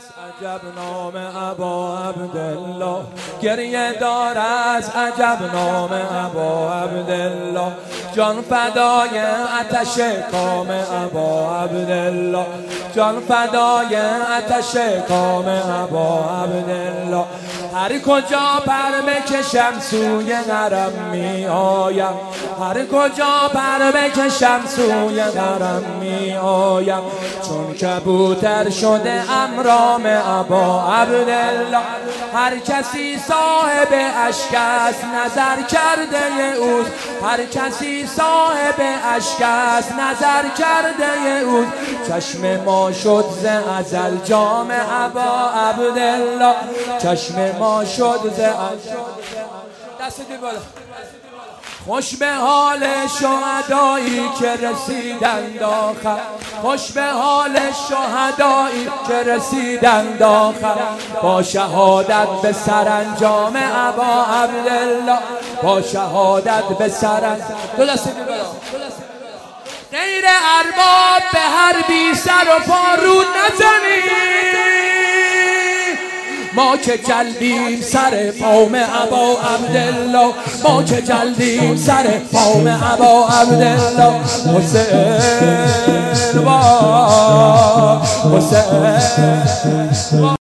عجب نام ابا عبدالله، گریه دار از عجب نام ابا عبدالله، جان فدای آتش کام ابا عبدالله، جان فدای آتش کام ابا عبدالله. هر کجا پر بکشم سوی حرم می آیم، هر کجا پر بکشم سوی حرم می آیم، چون کبوتر شده امرام ابا عبدالله. هر کسی صاحب اشک است نظر کرده اوست، هر کسی صاحب اشک است نظر کرده اوست، چشم ما شد ز ازل جام ابا عبدالله، چشم ما شد ز ازل. دست دی بالا. خوش به حال شهدایی که رسیدند آخر، خوش به حال شهدایی که رسیدند آخر، با شهادت به سرانجام ابا عبدالله، با شهادت به سرانجام. دو دست دی بالا. غیر ارباب به هر بی سر و پا رو نزنید، ما که جلدیم سر قوم ابا عبدالله، ما که جلدیم سر قوم ابا عبدالله. حسین با حسین